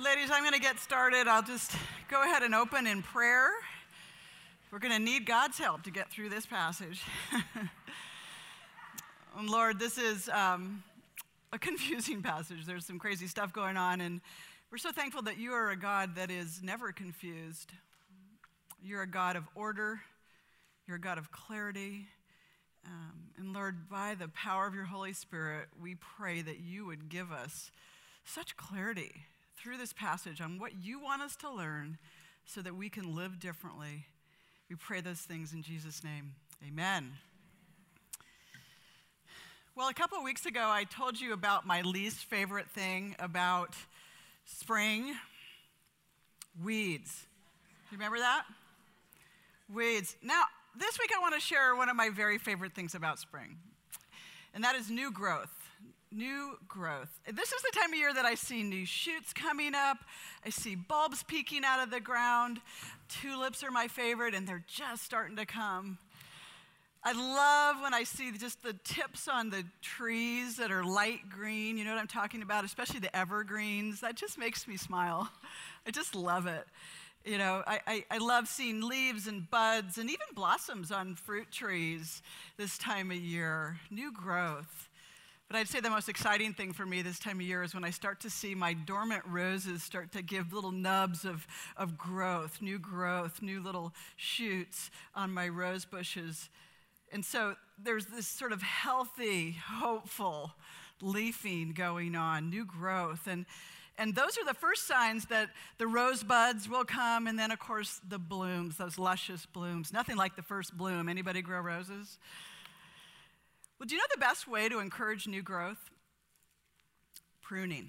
Ladies, I'm going to get started. I'll just go ahead and open in prayer. We're going to need God's help to get through this passage. And Lord, this is a confusing passage. There's some crazy stuff going on, and we're so thankful that you are a God that is never confused. You're a God of order. You're a God of clarity. And Lord, by the power of your Holy Spirit, we pray that you would give us such clarity through this passage on what you want us to learn so that we can live differently. We pray those things in Jesus' name. Amen. Well, a couple of weeks ago, I told you about my least favorite thing about spring: weeds. Do you remember that? Weeds. Now, this week I want to share one of my very favorite things about spring, and that is new growth. New growth. This is the time of year that I see new shoots coming up. I see bulbs peeking out of the ground. Tulips are my favorite, and they're just starting to come. I love when I see just the tips on the trees that are light green. You know what I'm talking about? Especially the evergreens. That just makes me smile. I just love it. You know, I love seeing leaves and buds and even blossoms on fruit trees this time of year. New growth. But I'd say the most exciting thing for me this time of year is when I start to see my dormant roses start to give little nubs of growth, new little shoots on my rose bushes. And so there's this sort of healthy, hopeful leafing going on, new growth. And those are the first signs that the rose buds will come, and then, of course, the blooms, those luscious blooms. Nothing like the first bloom. Anybody grow roses? Well, do you know the best way to encourage new growth? Pruning.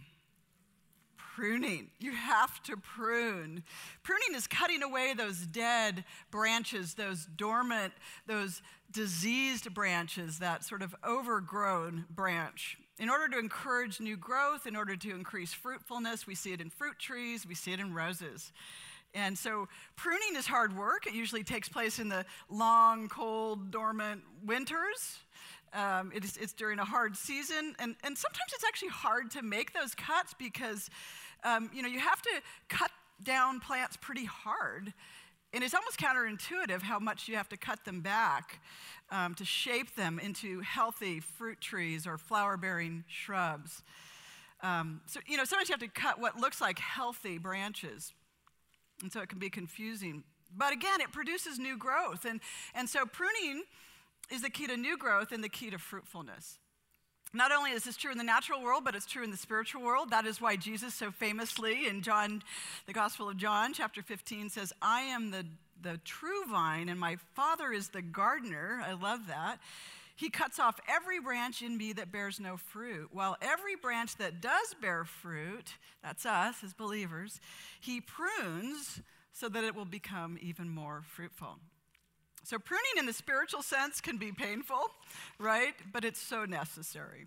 Pruning. You have to prune. Pruning is cutting away those dead branches, those dormant, those diseased branches, that sort of overgrown branch. In order to encourage new growth, in order to increase fruitfulness, we see it in fruit trees, we see it in roses. And so pruning is hard work. It usually takes place in the long, cold, dormant winters. It's during a hard season, and sometimes it's actually hard to make those cuts because, you have to cut down plants pretty hard, and it's almost counterintuitive how much you have to cut them back to shape them into healthy fruit trees or flower-bearing shrubs. Sometimes you have to cut what looks like healthy branches, and so it can be confusing. But again, it produces new growth, and so pruning is the key to new growth and the key to fruitfulness. Not only is this true in the natural world, but it's true in the spiritual world. That is why Jesus so famously in the Gospel of John, chapter 15, says, I am the true vine, and my Father is the gardener. I love that. He cuts off every branch in me that bears no fruit, while every branch that does bear fruit, that's us as believers, he prunes so that it will become even more fruitful. So pruning in the spiritual sense can be painful, right? But it's so necessary.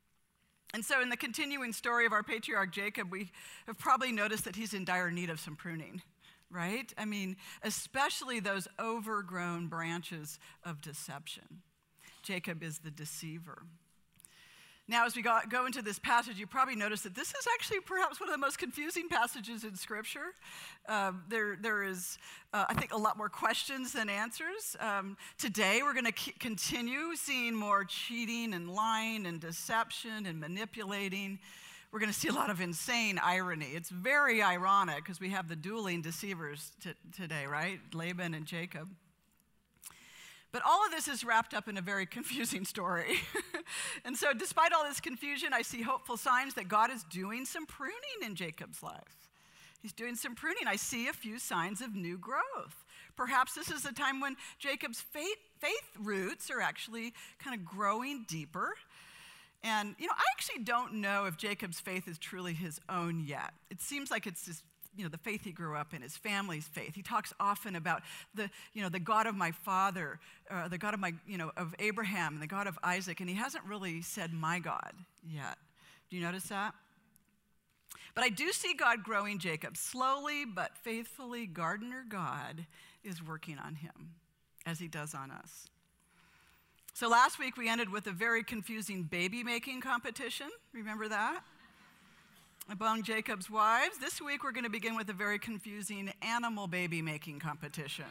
And so in the continuing story of our patriarch Jacob, we have probably noticed that he's in dire need of some pruning, right? I mean, especially those overgrown branches of deception. Jacob is the deceiver. Now, as we go into this passage, you probably notice that this is actually perhaps one of the most confusing passages in Scripture. There is, I think, a lot more questions than answers. Today, we're going to continue seeing more cheating and lying and deception and manipulating. We're going to see a lot of insane irony. It's very ironic because we have the dueling deceivers today, right? Laban and Jacob. But all of this is wrapped up in a very confusing story. And so despite all this confusion, I see hopeful signs that God is doing some pruning in Jacob's life. He's doing some pruning. I see a few signs of new growth. Perhaps this is a time when Jacob's faith roots are actually kind of growing deeper. And, I actually don't know if Jacob's faith is truly his own yet. It seems like it's just the faith he grew up in, his family's faith. He talks often about the God of my father, the God of of Abraham, and the God of Isaac, and he hasn't really said my God yet. Do you notice that? But I do see God growing Jacob. Slowly but faithfully, gardener God is working on him as he does on us. So last week we ended with a very confusing baby making competition. Remember that? among Jacob's wives. This week we're going to begin with a very confusing animal baby making competition.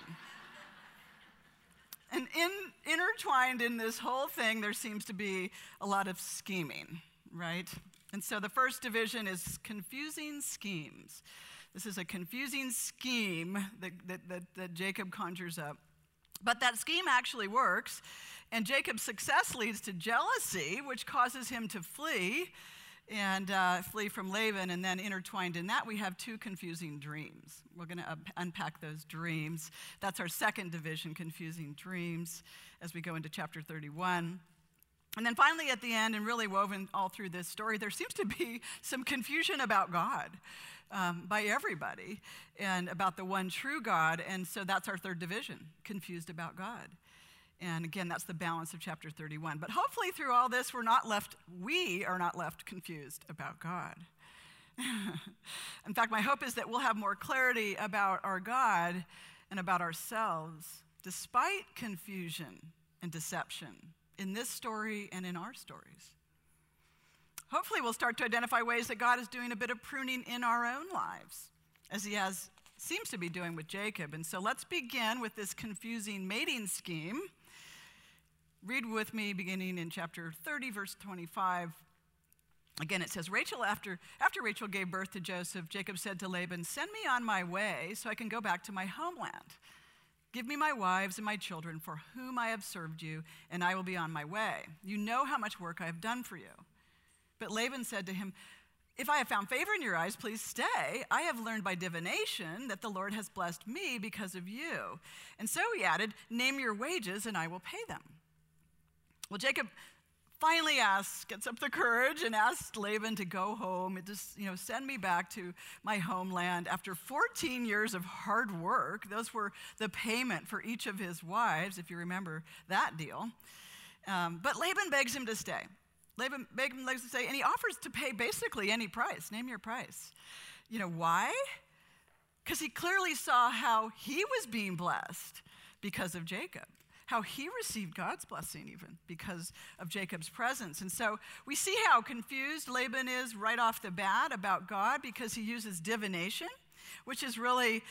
And intertwined in this whole thing, there seems to be a lot of scheming, right? And so the first division is confusing schemes. This is a confusing scheme that Jacob conjures up. But that scheme actually works, and Jacob's success leads to jealousy, which causes him to flee from Laban, and then intertwined in that we have two confusing dreams. We're going to unpack those dreams. That's our second division, confusing dreams, as we go into chapter 31. And then finally at the end, and really woven all through this story, there seems to be some confusion about God by everybody and about the one true God. And so that's our third division, confused about God. And again, that's the balance of chapter 31. But hopefully through all this, we are not left confused about God. In fact, my hope is that we'll have more clarity about our God and about ourselves, despite confusion and deception in this story and in our stories. Hopefully we'll start to identify ways that God is doing a bit of pruning in our own lives, as he seems to be doing with Jacob. And so let's begin with this confusing mating scheme. Read with me beginning in chapter 30, verse 25. Again, it says, after Rachel gave birth to Joseph, Jacob said to Laban, "Send me on my way so I can go back to my homeland. Give me my wives and my children for whom I have served you, and I will be on my way. You know how much work I have done for you." But Laban said to him, "If I have found favor in your eyes, please stay. I have learned by divination that the Lord has blessed me because of you." And so he added, "Name your wages and I will pay them." Well, Jacob finally gets up the courage and asks Laban to go home and just, send me back to my homeland. After 14 years of hard work, those were the payment for each of his wives, if you remember that deal. But Laban begs him to stay. Laban begs him to stay, and he offers to pay basically any price. Name your price. Why? Because he clearly saw how he was being blessed because of Jacob. How he received God's blessing even because of Jacob's presence. And so we see how confused Laban is right off the bat about God because he uses divination, which is really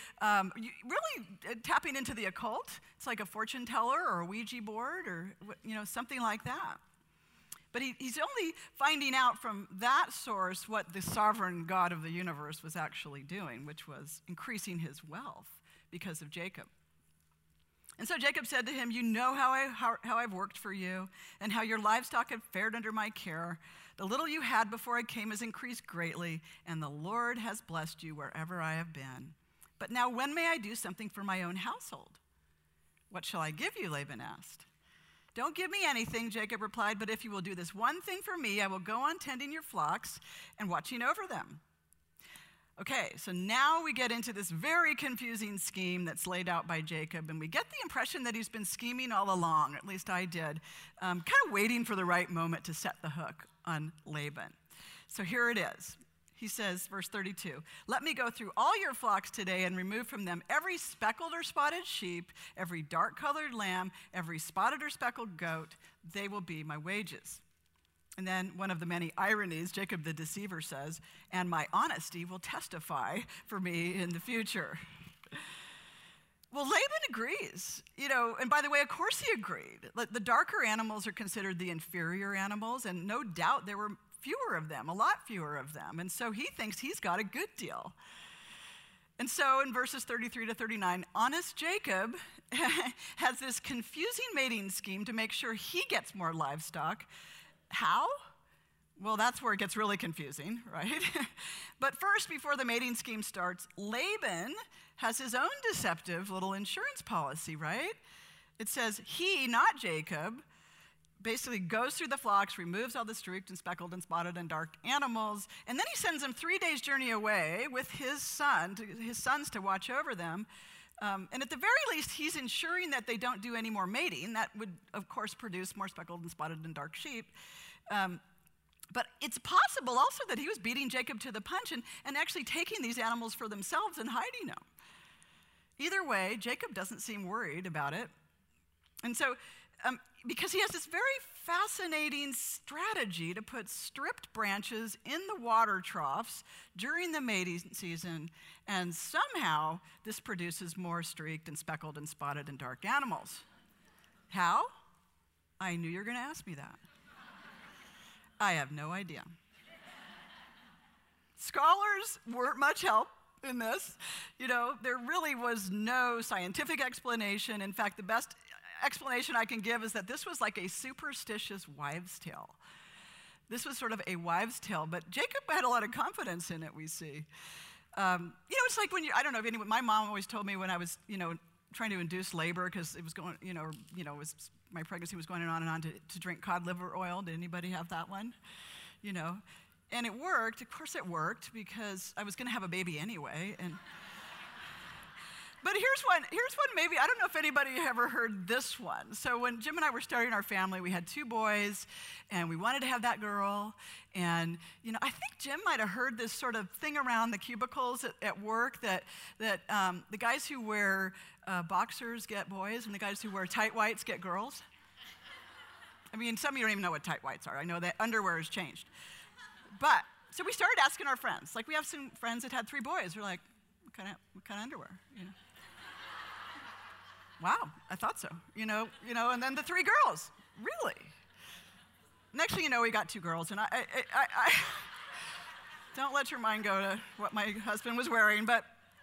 tapping into the occult. It's like a fortune teller or a Ouija board or something like that. But he's only finding out from that source what the sovereign God of the universe was actually doing, which was increasing his wealth because of Jacob. And so Jacob said to him, "You know how I've worked for you and how your livestock have fared under my care. The little you had before I came has increased greatly, and the Lord has blessed you wherever I have been. But now when may I do something for my own household?" "What shall I give you?" Laban asked. "Don't give me anything," Jacob replied, "but if you will do this one thing for me, I will go on tending your flocks and watching over them." Okay, so now we get into this very confusing scheme that's laid out by Jacob, and we get the impression that he's been scheming all along, at least I did, kind of waiting for the right moment to set the hook on Laban. So here it is. He says, verse 32, "Let me go through all your flocks today and remove from them every speckled or spotted sheep, every dark-colored lamb, every spotted or speckled goat. They will be my wages." And then one of the many ironies, Jacob the deceiver says, "And my honesty will testify for me in the future." Well, Laban agrees, and by the way, of course he agreed. The darker animals are considered the inferior animals, and no doubt there were fewer of them, a lot fewer of them. And so he thinks he's got a good deal. And so in verses 33 to 39, honest Jacob has this confusing mating scheme to make sure he gets more livestock. How? Well, that's where it gets really confusing, right? But first, before the mating scheme starts, Laban has his own deceptive little insurance policy, right? It says he, not Jacob, basically goes through the flocks, removes all the streaked and speckled and spotted and dark animals, and then he sends them 3 days' journey away with his sons to watch over them. And at the very least, he's ensuring that they don't do any more mating. That would, of course, produce more speckled and spotted and dark sheep. But it's possible also that he was beating Jacob to the punch and actually taking these animals for themselves and hiding them. Either way, Jacob doesn't seem worried about it. And so because he has this very fascinating strategy to put stripped branches in the water troughs during the mating season, and somehow this produces more streaked and speckled and spotted and dark animals. How? I knew you were going to ask me that. I have no idea. Scholars weren't much help in this. There really was no scientific explanation. In fact, the best explanation I can give is that this was like a superstitious wives' tale. This was sort of a wives' tale, but Jacob had a lot of confidence in it, we see. It's like when I don't know if anyone, my mom always told me when I was, trying to induce labor because it was going, my pregnancy was going on and on to drink cod liver oil. Did anybody have that one? And it worked. Of course it worked because I was going to have a baby anyway. But here's one maybe, I don't know if anybody ever heard this one. So when Jim and I were starting our family, we had 2 boys, and we wanted to have that girl. And, I think Jim might have heard this sort of thing around the cubicles at work that the guys who wear boxers get boys, and the guys who wear tight whites get girls. I mean, some of you don't even know what tight whites are. I know that underwear has changed. But, so we started asking our friends. Like, we have some friends that had 3 boys. We're like, what kind of underwear? Wow, I thought so. And then the 3 girls. Really? Next thing you know, we got 2 girls. And I don't let your mind go to what my husband was wearing. But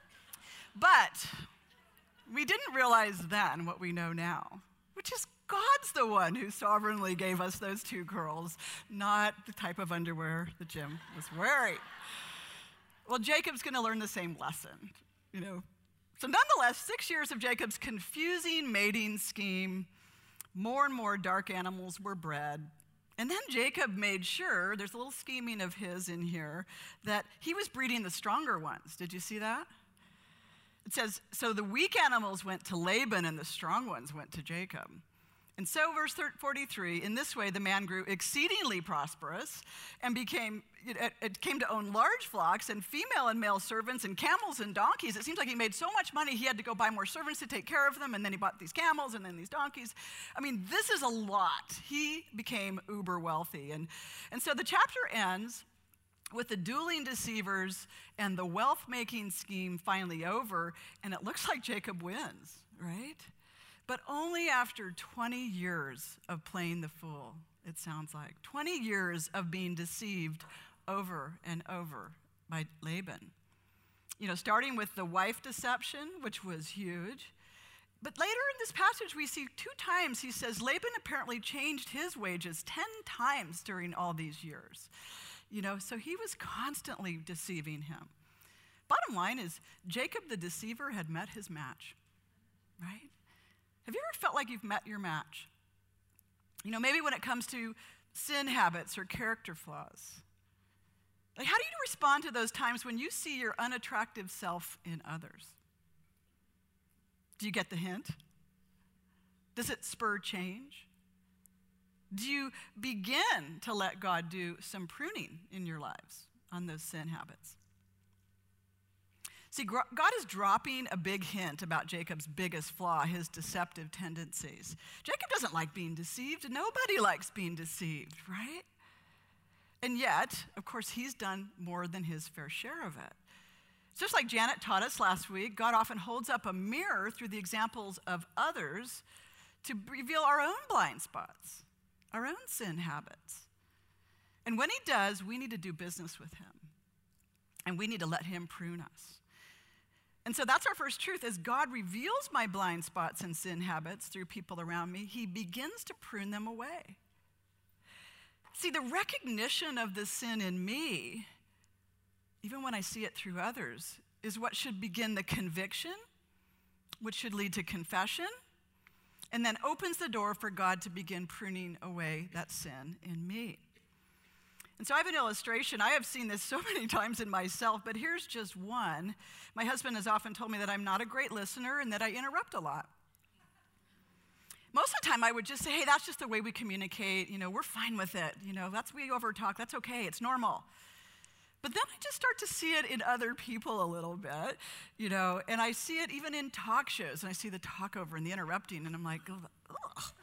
we didn't realize then what we know now, which is God's the one who sovereignly gave us those 2 girls, not the type of underwear that Jim was wearing. Well, Jacob's going to learn the same lesson, So nonetheless, 6 years of Jacob's confusing mating scheme, more and more dark animals were bred. And then Jacob made sure, there's a little scheming of his in here, that he was breeding the stronger ones. Did you see that? It says, so the weak animals went to Laban and the strong ones went to Jacob. And so, verse 43, in this way the man grew exceedingly prosperous and came to own large flocks and female and male servants and camels and donkeys. It seems like he made so much money he had to go buy more servants to take care of them, and then he bought these camels and then these donkeys. I mean, this is a lot. He became uber wealthy. And so the chapter ends with the dueling deceivers and the wealth-making scheme finally over, and it looks like Jacob wins, right? But only after 20 years of playing the fool, it sounds like. 20 years of being deceived over and over by Laban. Starting with the wife deception, which was huge. But later in this passage, we see 2 times he says Laban apparently changed his wages 10 times during all these years. So he was constantly deceiving him. Bottom line is, Jacob the deceiver had met his match, right? Have you ever felt like you've met your match? Maybe when it comes to sin habits or character flaws. Like, how do you respond to those times when you see your unattractive self in others? Do you get the hint? Does it spur change? Do you begin to let God do some pruning in your lives on those sin habits? See, God is dropping a big hint about Jacob's biggest flaw, his deceptive tendencies. Jacob doesn't like being deceived. Nobody likes being deceived, right? And yet, of course, he's done more than his fair share of it. Just like Janet taught us last week, God often holds up a mirror through the examples of others to reveal our own blind spots, our own sin habits. And when he does, we need to do business with him. And we need to let him prune us. And so that's our first truth. As God reveals my blind spots and sin habits through people around me, he begins to prune them away. See, the recognition of the sin in me, even when I see it through others, is what should begin the conviction, which should lead to confession, and then opens the door for God to begin pruning away that sin in me. And so I have an illustration. I have seen this so many times in myself, but here's just one. My husband has often told me that I'm not a great listener and that I interrupt a lot. Most of the time I would just say, hey, that's just the way we communicate. We're fine with it. We overtalk. That's okay. It's normal. But then I just start to see it in other people a little bit, and I see it even in talk shows, and I see the talk over and the interrupting, and I'm like, ugh.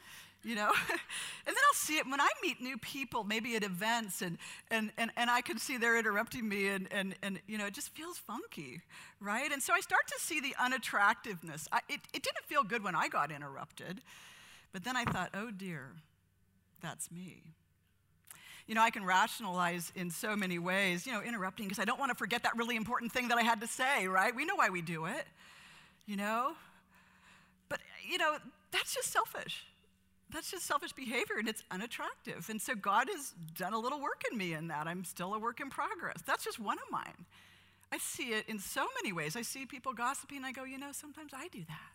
you know? And then I'll see it when I meet new people, maybe at events, and I can see they're interrupting me, and you know, it just feels funky, right? And so I start to see the unattractiveness. It didn't feel good when I got interrupted, but then I thought, oh dear, that's me. You know, I can rationalize in so many ways, you know, interrupting because I don't want to forget that really important thing that I had to say, right? We know why we do it, you know? But, you know, that's just selfish. That's just selfish behavior, and it's unattractive. And so God has done a little work in me in that. I'm still a work in progress. That's just one of mine. I see it in so many ways. I see people gossiping, and I go, you know, sometimes I do that.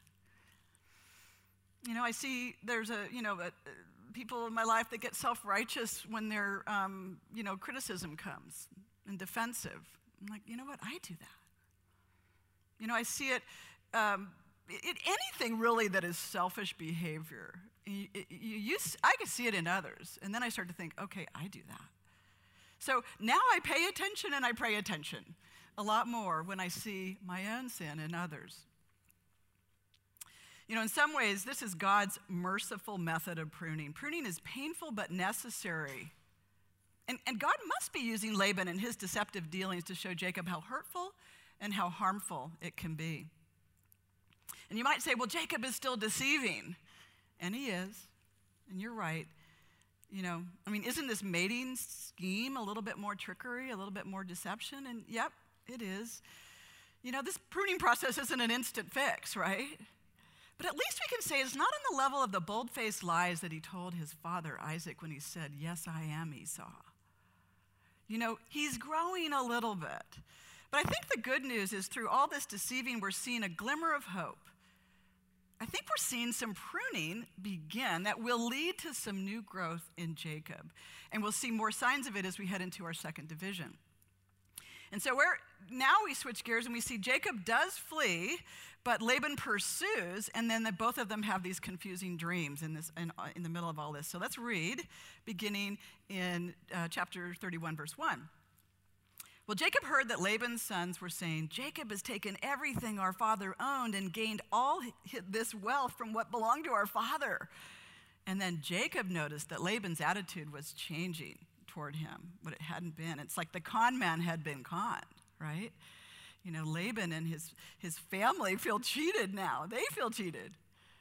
You know, I see there's people in my life that get self-righteous when their, criticism comes and defensive. I'm like, you know what? I do that. You know, I see it in anything really that is selfish behavior. I can see it in others, and then I start to think, okay, I do that. So now I pay attention, and I pay attention a lot more when I see my own sin in others. You know, in some ways, this is God's merciful method of pruning. Pruning is painful but necessary. And God must be using Laban and his deceptive dealings to show Jacob how hurtful and how harmful it can be. And you might say, well, Jacob is still deceiving. And he is. And you're right. You know, I mean, isn't this mating scheme a little bit more trickery, a little bit more deception? And yep, it is. You know, this pruning process isn't an instant fix, right? But at least we can say it's not on the level of the bold-faced lies that he told his father Isaac when he said, yes, I am Esau. You know, he's growing a little bit. But I think the good news is through all this deceiving, we're seeing a glimmer of hope. I think we're seeing some pruning begin that will lead to some new growth in Jacob. And we'll see more signs of it as we head into our second division. And so now we switch gears and we see Jacob does flee, but Laban pursues, and then both of them have these confusing dreams in the middle of all this. So let's read, beginning in chapter 31, verse 1. Well, Jacob heard that Laban's sons were saying, Jacob has taken everything our father owned and gained all this wealth from what belonged to our father. And then Jacob noticed that Laban's attitude was changing toward him, what it hadn't been. It's like the con man had been conned, right? You know, Laban and his family feel cheated now. They feel cheated.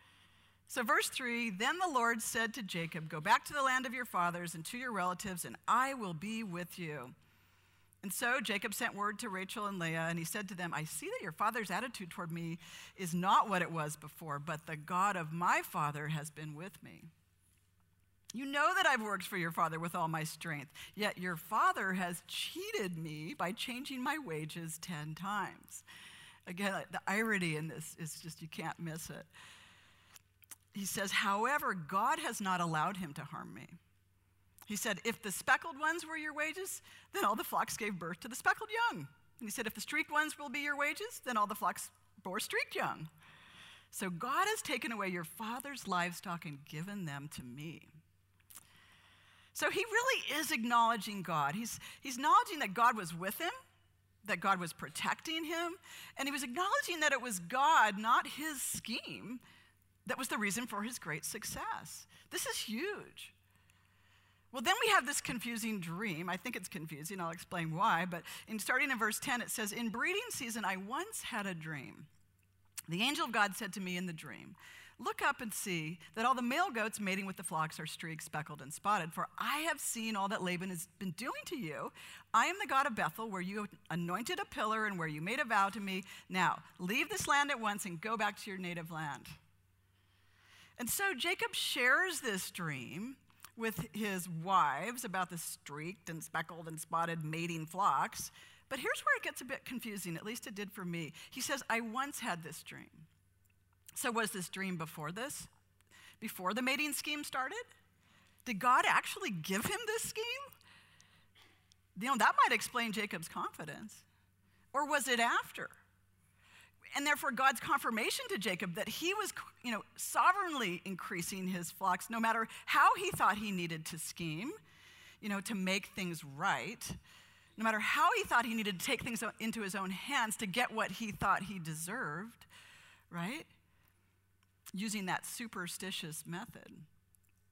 So verse 3, then the Lord said to Jacob, go back to the land of your fathers and to your relatives, and I will be with you. And so Jacob sent word to Rachel and Leah, and he said to them, I see that your father's attitude toward me is not what it was before, but the God of my father has been with me. You know that I've worked for your father with all my strength, yet your father has cheated me by changing my wages 10 times. Again, the irony in this is just you can't miss it. He says, however, God has not allowed him to harm me. He said, if the speckled ones were your wages, then all the flocks gave birth to the speckled young. And he said, if the streaked ones will be your wages, then all the flocks bore streaked young. So God has taken away your father's livestock and given them to me. So he really is acknowledging God. He's acknowledging that God was with him, that God was protecting him, and he was acknowledging that it was God, not his scheme, that was the reason for his great success. This is huge. Well, then we have this confusing dream. I think it's confusing. I'll explain why. But starting in verse 10, it says, in breeding season, I once had a dream. The angel of God said to me in the dream, look up and see that all the male goats mating with the flocks are streaked, speckled, and spotted. For I have seen all that Laban has been doing to you. I am the God of Bethel, where you anointed a pillar and where you made a vow to me. Now, leave this land at once and go back to your native land. And so Jacob shares this dream with his wives about the streaked and speckled and spotted mating flocks. But here's where it gets a bit confusing, at least it did for me. He says, I once had this dream. So was this dream before this? Before the mating scheme started? Did God actually give him this scheme? You know, that might explain Jacob's confidence. Or was it after? And therefore, God's confirmation to Jacob that he was, sovereignly increasing his flocks, no matter how he thought he needed to scheme, to make things right, no matter how he thought he needed to take things into his own hands to get what he thought he deserved, right? Using that superstitious method.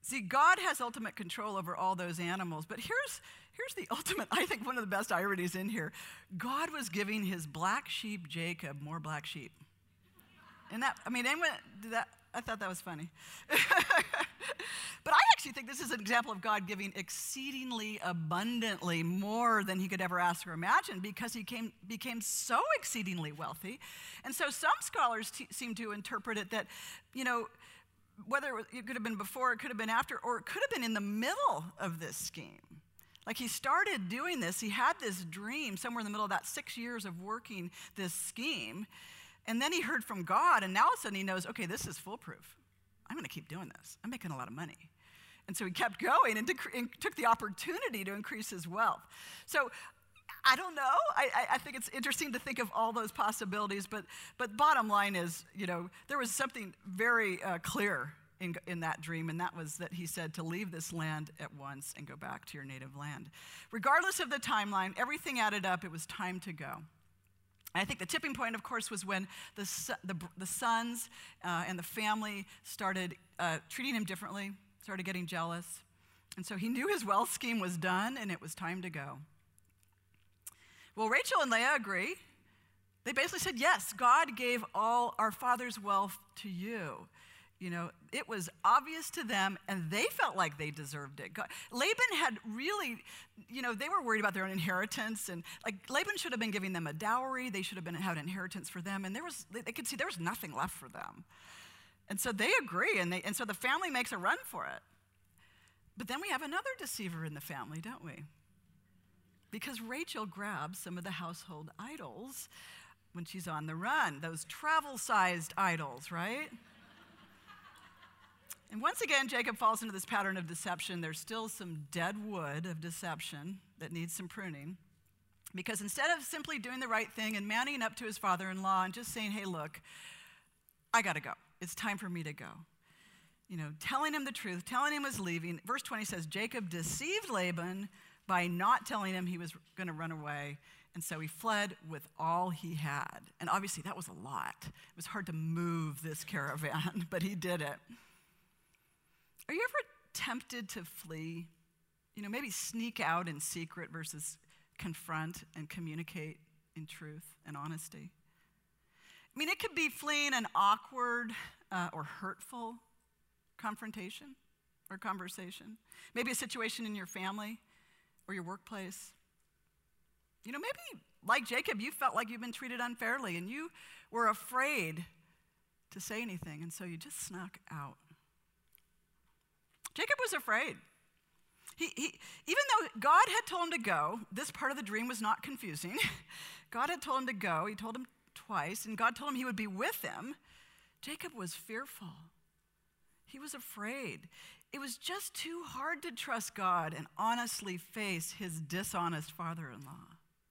See, God has ultimate control over all those animals, but here's the ultimate, I think one of the best ironies in here. God was giving his black sheep, Jacob, more black sheep. And anyone did that? I thought that was funny. But I actually think this is an example of God giving exceedingly abundantly more than he could ever ask or imagine because he became so exceedingly wealthy. And so some scholars seem to interpret it that, whether it could have been before, it could have been after, or it could have been in the middle of this scheme. Like he started doing this, he had this dream somewhere in the middle of that 6 years of working this scheme, and then he heard from God, and now all of a sudden he knows, okay, this is foolproof. I'm gonna keep doing this. I'm making a lot of money. And so he kept going and took the opportunity to increase his wealth. So I don't know. I think it's interesting to think of all those possibilities, but bottom line is, there was something very clear in that dream, and that was that he said to leave this land at once and go back to your native land. Regardless of the timeline, everything added up. It was time to go. And I think the tipping point, of course, was when the sons and the family started treating him differently, started getting jealous. And so he knew his wealth scheme was done, and it was time to go. Well, Rachel and Leah agree. They basically said, yes, God gave all our father's wealth to you. It was obvious to them, and they felt like they deserved it. Laban had really, they were worried about their own inheritance, and Laban should have been giving them a dowry. They should have had an inheritance for them, and they could see there was nothing left for them. And so they agree, and so the family makes a run for it. But then we have another deceiver in the family, don't we? Because Rachel grabs some of the household idols when she's on the run, those travel-sized idols, right? And once again, Jacob falls into this pattern of deception. There's still some dead wood of deception that needs some pruning. Because instead of simply doing the right thing and manning up to his father-in-law and just saying, hey, look, I got to go. It's time for me to go. Telling him the truth, telling him he was leaving. Verse 20 says, Jacob deceived Laban by not telling him he was going to run away. And so he fled with all he had. And obviously that was a lot. It was hard to move this caravan, but he did it. Are you ever tempted to flee? Maybe sneak out in secret versus confront and communicate in truth and honesty. It could be fleeing an awkward or hurtful confrontation or conversation. Maybe a situation in your family or your workplace. Maybe like Jacob, you felt like you've been treated unfairly and you were afraid to say anything, and so you just snuck out. Jacob was afraid. He even though God had told him to go, this part of the dream was not confusing. God had told him to go. He told him twice, and God told him he would be with him. Jacob was fearful. He was afraid. It was just too hard to trust God and honestly face his dishonest father-in-law.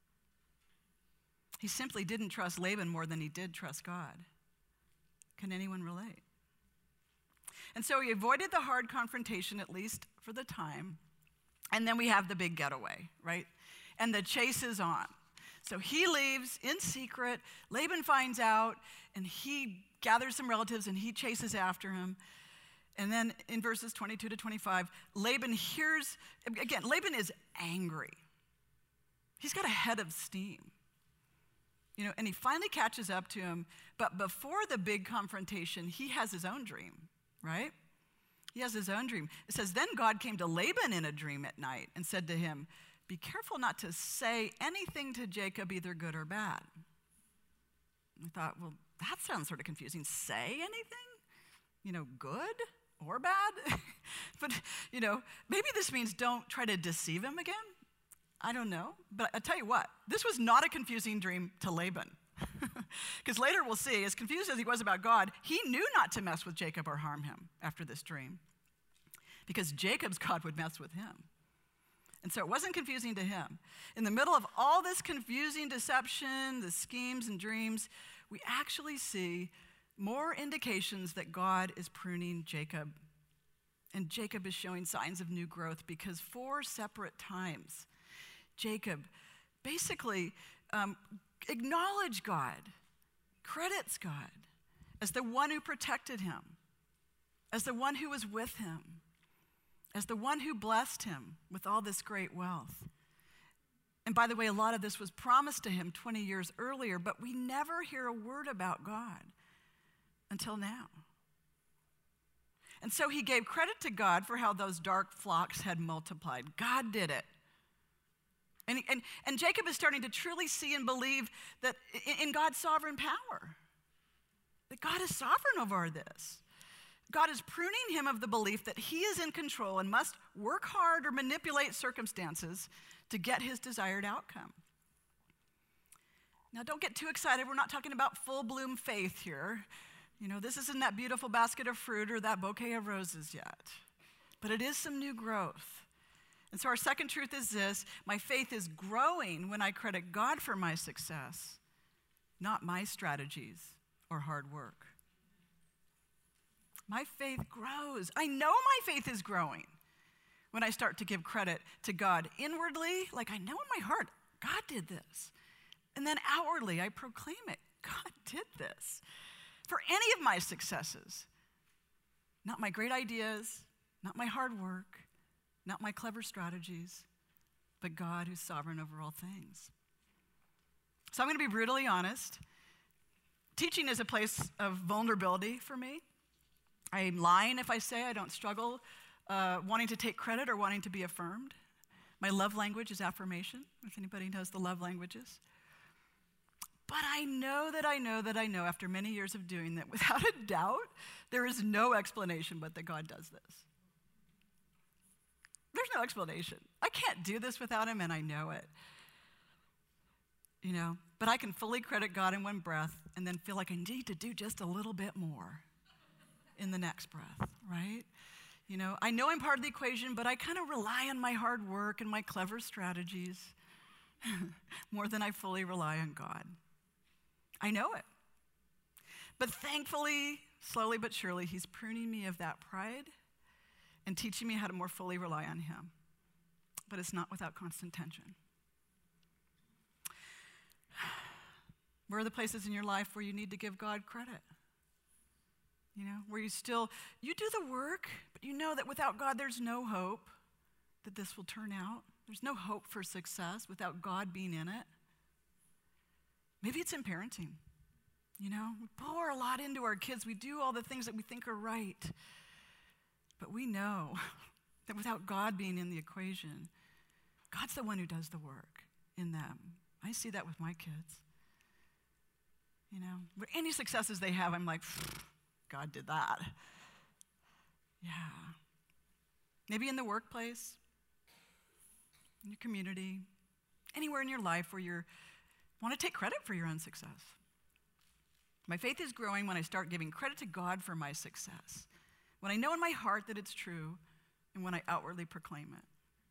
He simply didn't trust Laban more than he did trust God. Can anyone relate? And so he avoided the hard confrontation, at least for the time. And then we have the big getaway, right? And the chase is on. So he leaves in secret. Laban finds out, and he gathers some relatives, and he chases after him. And then in verses 22 to 25, Laban hears, again, Laban is angry. He's got a head of steam. And he finally catches up to him. But before the big confrontation, he has his own dream. Right? He has his own dream. It says, then God came to Laban in a dream at night and said to him, be careful not to say anything to Jacob, either good or bad. I thought, well, that sounds sort of confusing. Say anything? Good or bad? But, maybe this means don't try to deceive him again. I don't know. But I tell you what, this was not a confusing dream to Laban. Because later we'll see, as confused as he was about God, he knew not to mess with Jacob or harm him after this dream. Because Jacob's God would mess with him. And so it wasn't confusing to him. In the middle of all this confusing deception, the schemes and dreams, we actually see more indications that God is pruning Jacob. And Jacob is showing signs of new growth because 4 separate times, Jacob basically acknowledged God, credits God as the one who protected him, as the one who was with him, as the one who blessed him with all this great wealth. And by the way, a lot of this was promised to him 20 years earlier, but we never hear a word about God until now. And so he gave credit to God for how those dark flocks had multiplied. God did it. And Jacob is starting to truly see and believe that in God's sovereign power, that God is sovereign over this. God is pruning him of the belief that he is in control and must work hard or manipulate circumstances to get his desired outcome. Now, don't get too excited. We're not talking about full-bloom faith here. You know, this isn't that beautiful basket of fruit or that bouquet of roses yet. But it is some new growth. And so our second truth is this: my faith is growing when I credit God for my success, not my strategies or hard work. My faith grows. I know my faith is growing when I start to give credit to God inwardly, like I know in my heart, God did this. And then outwardly, I proclaim it. God did this. For any of my successes, not my great ideas, not my hard work, not my clever strategies, but God who's sovereign over all things. So I'm going to be brutally honest. Teaching is a place of vulnerability for me. I'm lying if I say I don't struggle wanting to take credit or wanting to be affirmed. My love language is affirmation, if anybody knows the love languages. But I know after many years of doing that, without a doubt, there is no explanation but that God does this. There's no explanation. I can't do this without him, and I know it. You know, but I can fully credit God in one breath and then feel like I need to do just a little bit more in the next breath, right? You know, I know I'm part of the equation, but I kind of rely on my hard work and my clever strategies more than I fully rely on God. I know it. But thankfully, slowly but surely, he's pruning me of that pride and teaching me how to more fully rely on him. But it's not without constant tension. Where are the places in your life where you need to give God credit? You know, where you do the work, but you know that without God, there's no hope that this will turn out. There's no hope for success without God being in it. Maybe it's in parenting. You know, we pour a lot into our kids. We do all the things that we think are right. But we know that without God being in the equation, God's the one who does the work in them. I see that with my kids. You know, but any successes they have, I'm like, God did that. Yeah. Maybe in the workplace, in your community, anywhere in your life where you want to take credit for your own success. My faith is growing when I start giving credit to God for my success, when I know in my heart that it's true, and when I outwardly proclaim it.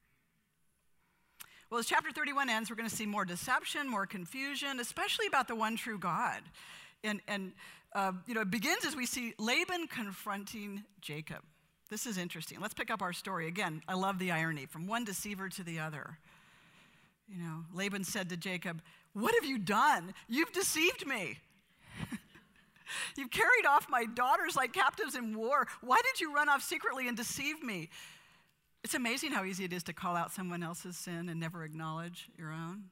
Well, as chapter 31 ends, we're going to see more deception, more confusion, especially about the one true God. And it begins as we see Laban confronting Jacob. This is interesting. Let's pick up our story. Again, I love the irony, from one deceiver to the other. You know, Laban said to Jacob, "What have you done? You've deceived me. You've carried off my daughters like captives in war. Why did you run off secretly and deceive me?" It's amazing how easy it is to call out someone else's sin and never acknowledge your own.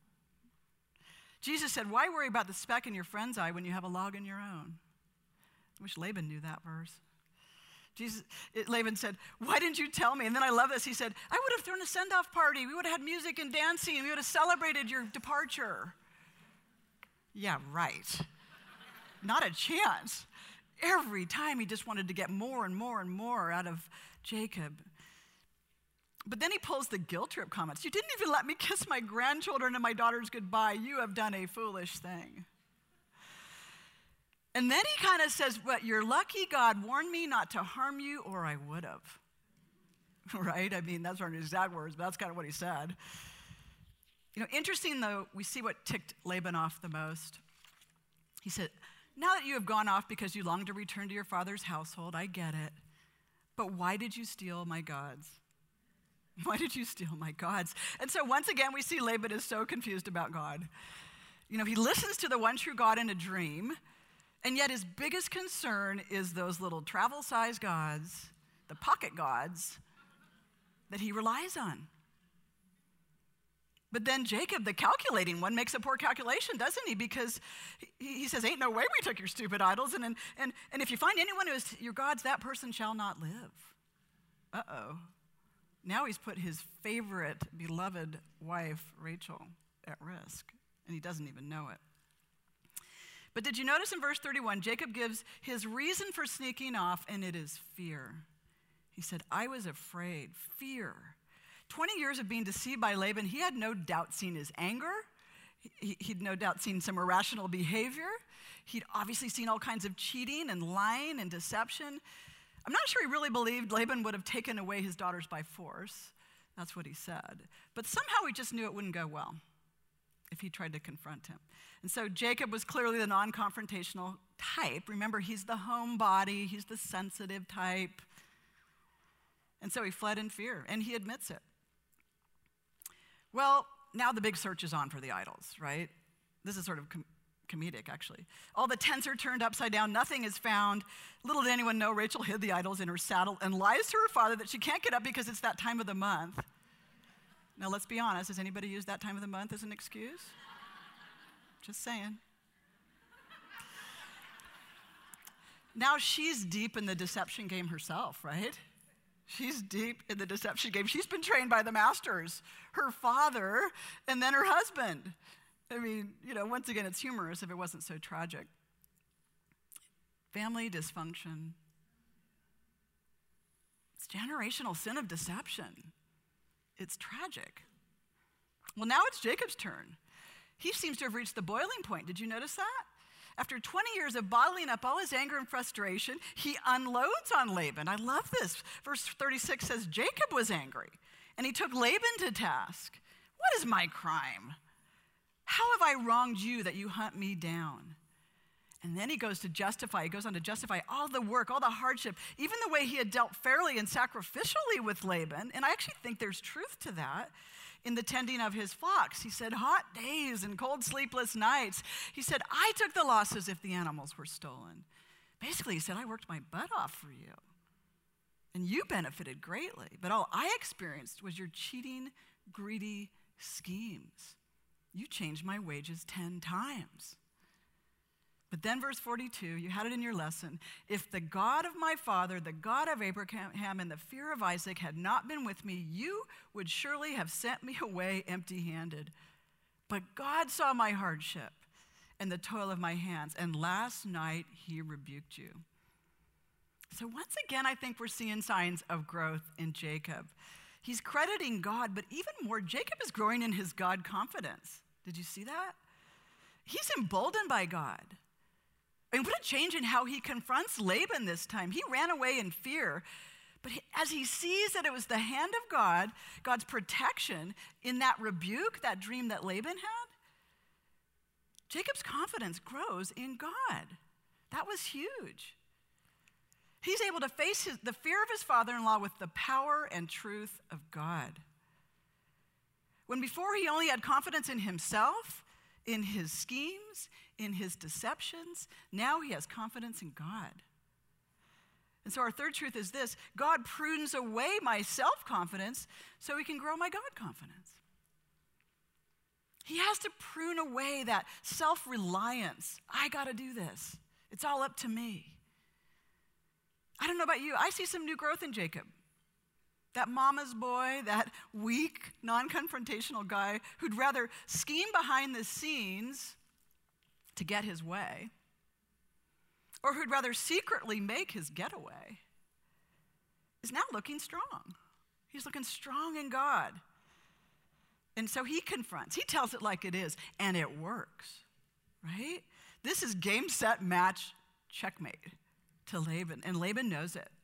Jesus said, "Why worry about the speck in your friend's eye when you have a log in your own?" I wish Laban knew that verse. Laban said, "Why didn't you tell me?" And then I love this. He said, "I would have thrown a send-off party. We would have had music and dancing. We would have celebrated your departure." Yeah, right. Not a chance. Every time he just wanted to get more and more and more out of Jacob. But then he pulls the guilt trip comments. "You didn't even let me kiss my grandchildren and my daughters goodbye. You have done a foolish thing." And then he kind of says, "But you're lucky God warned me not to harm you, or I would have." Right? I mean, that's not his exact words, but that's kind of what he said. You know, interesting though, we see what ticked Laban off the most. He said, "Now that you have gone off because you long to return to your father's household, I get it. But why did you steal my gods? Why did you steal my gods?" And so once again, we see Laban is so confused about God. You know, he listens to the one true God in a dream, and yet his biggest concern is those little travel-sized gods, the pocket gods, that he relies on. But then Jacob, the calculating one, makes a poor calculation, doesn't he? Because he says, ain't no way we took your stupid idols. And if you find anyone who is your gods, that person shall not live. Uh-oh. Now he's put his favorite, beloved wife, Rachel, at risk. And he doesn't even know it. But did you notice in verse 31, Jacob gives his reason for sneaking off, and it is fear. He said, I was afraid, fear. 20 years of being deceived by Laban, he had no doubt seen his anger. He'd no doubt seen some irrational behavior. He'd obviously seen all kinds of cheating and lying and deception. I'm not sure he really believed Laban would have taken away his daughters by force. That's what he said. But somehow he just knew it wouldn't go well if he tried to confront him. And so Jacob was clearly the non-confrontational type. Remember, he's the homebody. He's the sensitive type. And so he fled in fear, and he admits it. Well, now the big search is on for the idols, right? This is sort of comedic, actually. All the tents are turned upside down. Nothing is found. Little did anyone know Rachel hid the idols in her saddle and lies to her father that she can't get up because it's that time of the month. Now, let's be honest. Has anybody used that time of the month as an excuse? Just saying. Now she's deep in the deception game herself, right? She's deep in the deception game. She's been trained by the masters, her father, and then her husband. I mean, once again, it's humorous if it wasn't so tragic. Family dysfunction. It's generational sin of deception. It's tragic. Well, now it's Jacob's turn. He seems to have reached the boiling point. Did you notice that? After 20 years of bottling up all his anger and frustration, he unloads on Laban. I love this. Verse 36 says, Jacob was angry, and he took Laban to task. What is my crime? How have I wronged you that you hunt me down? And then he goes on to justify all the work, all the hardship, even the way he had dealt fairly and sacrificially with Laban. And I actually think there's truth to that. In the tending of his flocks. He said, hot days and cold sleepless nights. He said, I took the losses if the animals were stolen. Basically, he said, I worked my butt off for you. And you benefited greatly. But all I experienced was your cheating, greedy schemes. You changed my wages 10 times. But then verse 42, you had it in your lesson. If the God of my father, the God of Abraham, and the fear of Isaac had not been with me, you would surely have sent me away empty-handed. But God saw my hardship and the toil of my hands, and last night he rebuked you. So once again, I think we're seeing signs of growth in Jacob. He's crediting God, but even more, Jacob is growing in his God confidence. Did you see that? He's emboldened by God. I mean, what a change in how he confronts Laban this time. He ran away in fear, but as he sees that it was the hand of God, God's protection in that rebuke, that dream that Laban had, Jacob's confidence grows in God. That was huge. He's able to face the fear of his father-in-law with the power and truth of God. When before he only had confidence in himself, in his schemes, in his deceptions, now he has confidence in God. And so our third truth is this: God prunes away my self-confidence so he can grow my God confidence. He has to prune away that self-reliance. I got to do this. It's all up to me. I don't know about you. I see some new growth in Jacob. That mama's boy, that weak, non-confrontational guy who'd rather scheme behind the scenes to get his way, or who'd rather secretly make his getaway, is now looking strong. He's looking strong in God. And so he confronts. He tells it like it is, and it works, right? This is game, set, match, checkmate to Laban, and Laban knows it.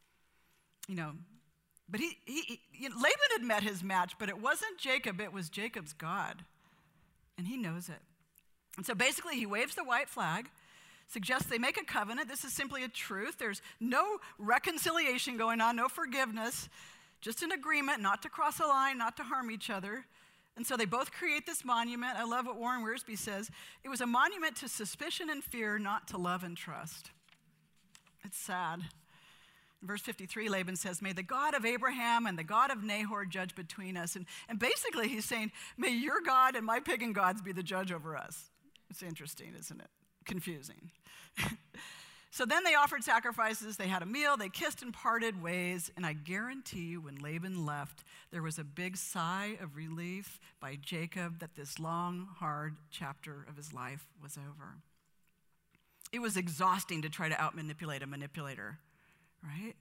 But Laban had met his match, but it wasn't Jacob, it was Jacob's God, and he knows it. And so basically he waves the white flag, suggests they make a covenant. This is simply a truth. There's no reconciliation going on, no forgiveness, just an agreement not to cross a line, not to harm each other. And so they both create this monument. I love what Warren Wiersbe says. It was a monument to suspicion and fear, not to love and trust. It's sad. Verse 53, Laban says, may the God of Abraham and the God of Nahor judge between us. And basically he's saying, may your God and my pagan gods be the judge over us. It's interesting, isn't it? Confusing. So then they offered sacrifices, they had a meal, they kissed and parted ways. And I guarantee you when Laban left, there was a big sigh of relief by Jacob that this long, hard chapter of his life was over. It was exhausting to try to out-manipulate a manipulator. Right?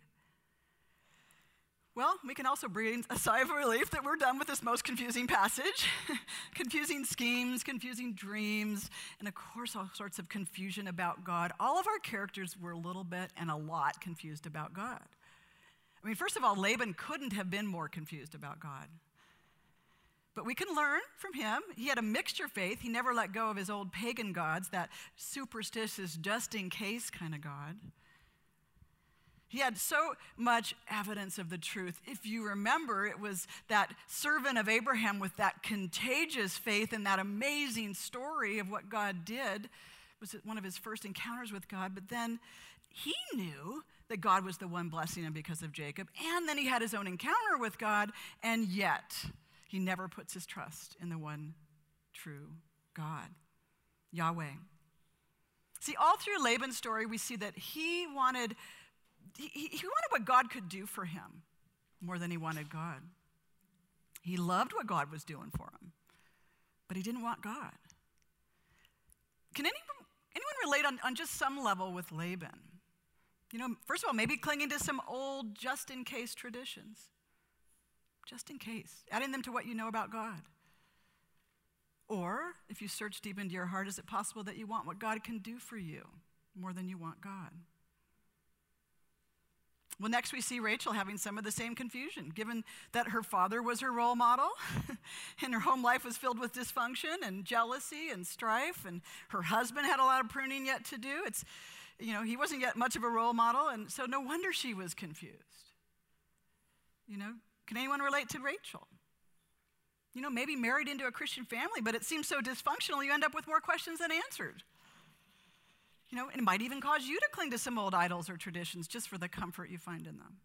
Well, we can also breathe a sigh of relief that we're done with this most confusing passage. Confusing schemes, confusing dreams, and of course all sorts of confusion about God. All of our characters were a little bit and a lot confused about God. I mean, first of all, Laban couldn't have been more confused about God. But we can learn from him. He had a mixture faith. He never let go of his old pagan gods, that superstitious, just-in-case kind of God. He had so much evidence of the truth. If you remember, it was that servant of Abraham with that contagious faith and that amazing story of what God did. It was one of his first encounters with God. But then he knew that God was the one blessing him because of Jacob. And then he had his own encounter with God. And yet, he never puts his trust in the one true God, Yahweh. See, all through Laban's story, we see that he wanted what God could do for him more than he wanted God. He loved what God was doing for him, but he didn't want God. Can anyone relate on just some level with Laban? You know, first of all, maybe clinging to some old just-in-case traditions. Just in case. Adding them to what you know about God. Or, if you search deep into your heart, is it possible that you want what God can do for you more than you want God? Well, next we see Rachel having some of the same confusion, given that her father was her role model, and her home life was filled with dysfunction and jealousy and strife, and her husband had a lot of pruning yet to do. He wasn't yet much of a role model, and so no wonder she was confused. Can anyone relate to Rachel? Maybe married into a Christian family, but it seems so dysfunctional, you end up with more questions than answered. It might even cause you to cling to some old idols or traditions just for the comfort you find in them.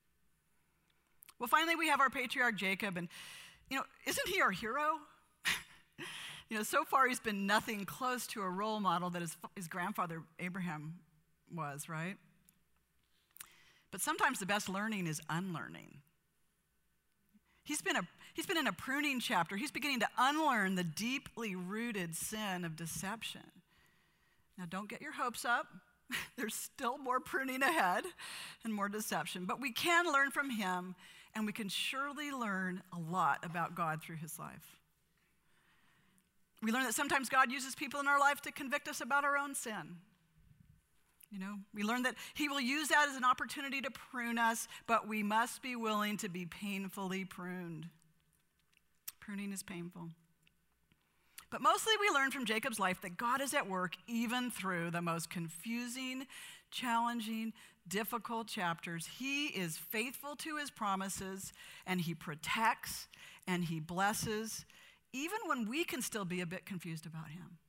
Well, finally, we have our patriarch Jacob, and, isn't he our hero? So far he's been nothing close to a role model that his grandfather Abraham was, right? But sometimes the best learning is unlearning. He's been in a pruning chapter. He's beginning to unlearn the deeply rooted sin of deception. Now, don't get your hopes up. There's still more pruning ahead and more deception. But we can learn from him, and we can surely learn a lot about God through his life. We learn that sometimes God uses people in our life to convict us about our own sin. We learn that he will use that as an opportunity to prune us, but we must be willing to be painfully pruned. Pruning is painful. But mostly we learn from Jacob's life that God is at work even through the most confusing, challenging, difficult chapters. He is faithful to his promises, and he protects and he blesses, even when we can still be a bit confused about him.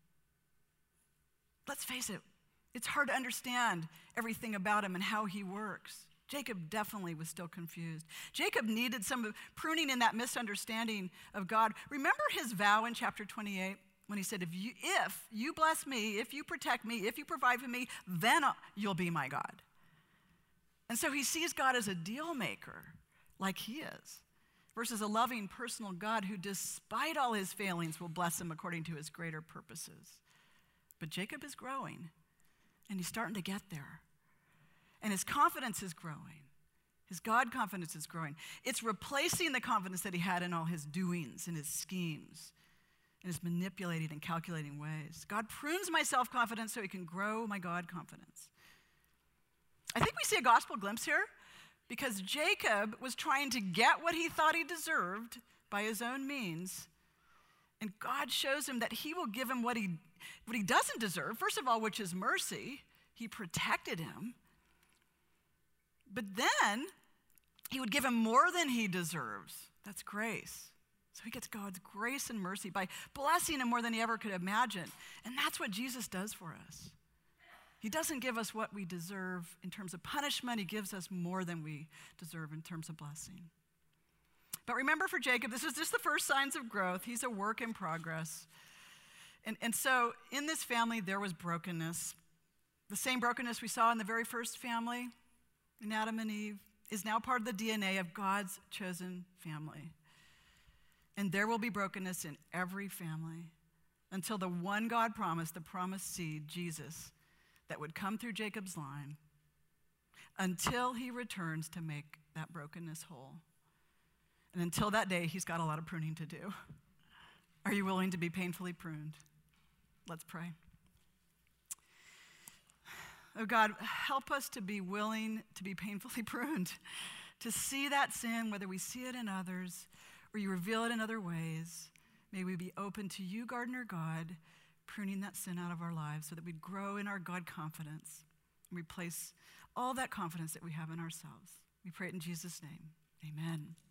Let's face it, it's hard to understand everything about him and how he works. Jacob definitely was still confused. Jacob needed some pruning in that misunderstanding of God. Remember his vow in chapter 28 when he said, if you bless me, if you protect me, if you provide for me, then you'll be my God. And so he sees God as a deal maker, like he is, versus a loving, personal God who, despite all his failings, will bless him according to his greater purposes. But Jacob is growing, and he's starting to get there. And his confidence is growing. His God confidence is growing. It's replacing the confidence that he had in all his doings and his schemes and his manipulating and calculating ways. God prunes my self-confidence so he can grow my God confidence. I think we see a gospel glimpse here because Jacob was trying to get what he thought he deserved by his own means. And God shows him that he will give him what he doesn't deserve, first of all, which is mercy. He protected him. But then he would give him more than he deserves. That's grace. So he gets God's grace and mercy by blessing him more than he ever could imagine. And that's what Jesus does for us. He doesn't give us what we deserve in terms of punishment. He gives us more than we deserve in terms of blessing. But remember, for Jacob, this is just the first signs of growth. He's a work in progress. And so in this family, there was brokenness. The same brokenness we saw in the very first family, in Adam and Eve, is now part of the DNA of God's chosen family. And there will be brokenness in every family until the one God promised, the promised seed, Jesus, that would come through Jacob's line, until he returns to make that brokenness whole. And until that day, he's got a lot of pruning to do. Are you willing to be painfully pruned? Let's pray. Oh God, help us to be willing to be painfully pruned, to see that sin, whether we see it in others or you reveal it in other ways. May we be open to you, gardener God, pruning that sin out of our lives so that we'd grow in our God confidence and replace all that confidence that we have in ourselves. We pray it in Jesus' name. Amen.